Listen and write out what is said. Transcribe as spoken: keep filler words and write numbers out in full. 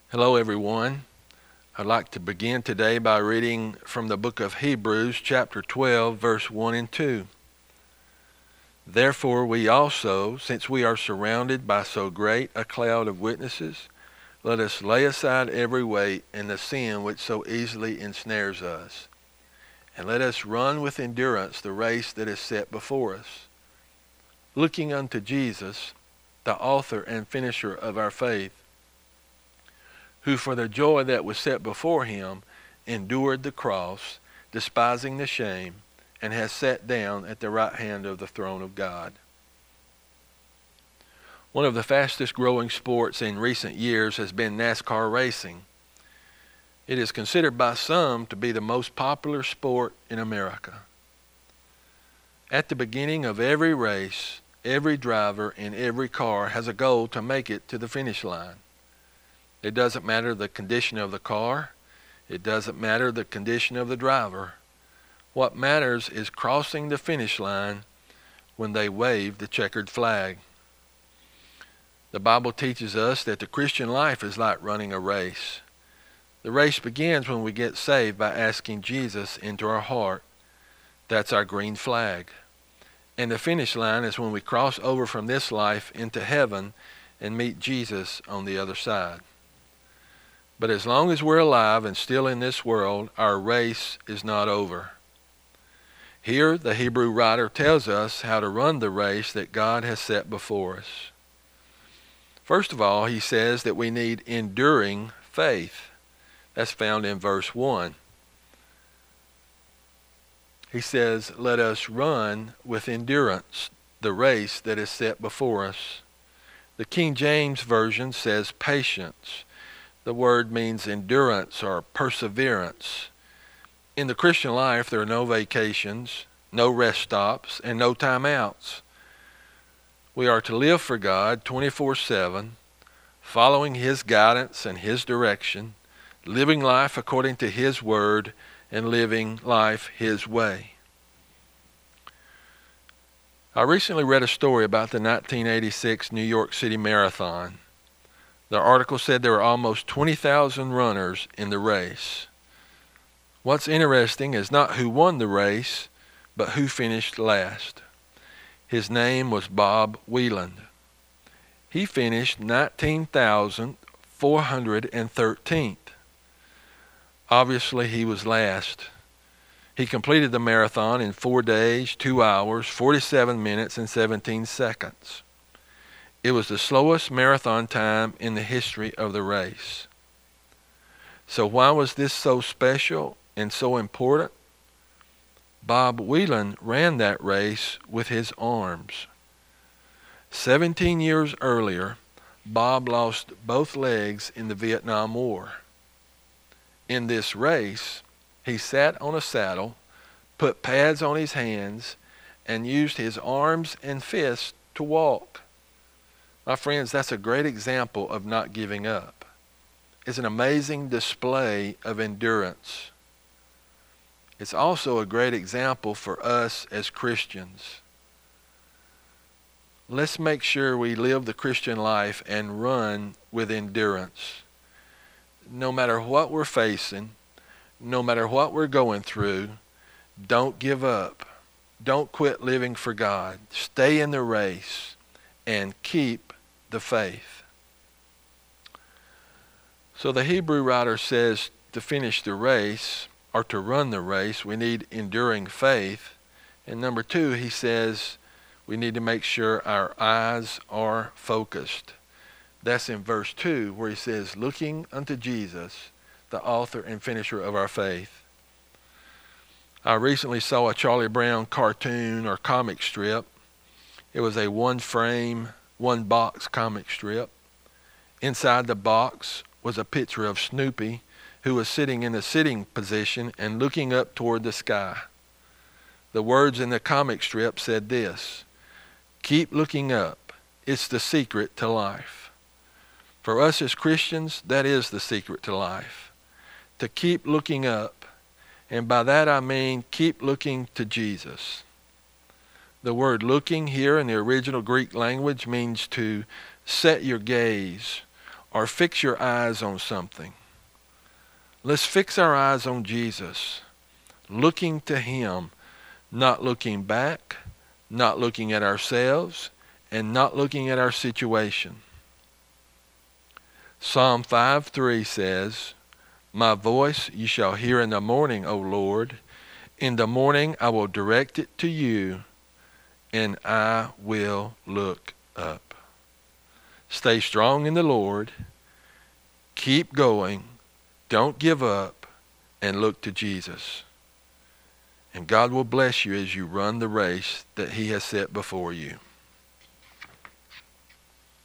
Hello, everyone. I'd like to begin today by reading from the book of Hebrews, chapter twelve, verse one and two. Therefore, we also, since we are surrounded by so great a cloud of witnesses, let us lay aside every weight and the sin which so easily ensnares us, and let us run with endurance the race that is set before us, looking unto Jesus, the author and finisher of our faith, who for the joy that was set before him endured the cross, despising the shame, and has sat down at the right hand of the throne of God. One of the fastest growing sports in recent years has been NASCAR racing. It is considered by some to be the most popular sport in America. At the beginning of every race, every driver in every car has a goal to make it to the finish line. It doesn't matter the condition of the car. It doesn't matter the condition of the driver. What matters is crossing the finish line when they wave the checkered flag. The Bible teaches us that the Christian life is like running a race. The race begins when we get saved by asking Jesus into our heart. That's our green flag. And the finish line is when we cross over from this life into heaven and meet Jesus on the other side. But as long as we're alive and still in this world, our race is not over. Here, the Hebrew writer tells us how to run the race that God has set before us. First of all, he says that we need enduring faith. That's found in verse one. He says, let us run with endurance the race that is set before us. The King James Version says patience. The word means endurance or perseverance. In the Christian life, there are no vacations, no rest stops, and no timeouts. We are to live for God twenty-four seven, following His guidance and His direction, living life according to His word, and living life His way. I recently read a story about the nineteen eighty-six New York City Marathon. The article said there were almost twenty thousand runners in the race. What's interesting is not who won the race, but who finished last. His name was Bob Wieland. He finished nineteen thousand four hundred thirteenth. Obviously, he was last. He completed the marathon in four days, two hours, forty-seven minutes, and seventeen seconds. It was the slowest marathon time in the history of the race. So why was this so special and so important? Bob Wieland ran that race with his arms. Seventeen years earlier, Bob lost both legs in the Vietnam War. In this race, he sat on a saddle, put pads on his hands, and used his arms and fists to walk. My friends, that's a great example of not giving up. It's an amazing display of endurance. It's also a great example for us as Christians. Let's make sure we live the Christian life and run with endurance. No matter what we're facing, no matter what we're going through, don't give up. Don't quit living for God. Stay in the race and keep the faith. So the Hebrew writer says to finish the race or to run the race, we need enduring faith. And number two, he says we need to make sure our eyes are focused. That's in verse two where he says, looking unto Jesus, the author and finisher of our faith. I recently saw a Charlie Brown cartoon or comic strip. It was a one frame, one box comic strip. Inside the box was a picture of Snoopy, who was sitting in a sitting position and looking up toward the sky. The words in the comic strip said this, keep looking up. It's the secret to life. For us as Christians, that is the secret to life. To keep looking up. And by that I mean keep looking to Jesus. The word looking here in the original Greek language means to set your gaze or fix your eyes on something. Let's fix our eyes on Jesus, looking to him, not looking back, not looking at ourselves, and not looking at our situation. Psalm five three says, "My voice you shall hear in the morning, O Lord. In the morning I will direct it to you, and I will look up." Stay strong in the Lord. Keep going. Don't give up, and look to Jesus. And God will bless you as you run the race that he has set before you.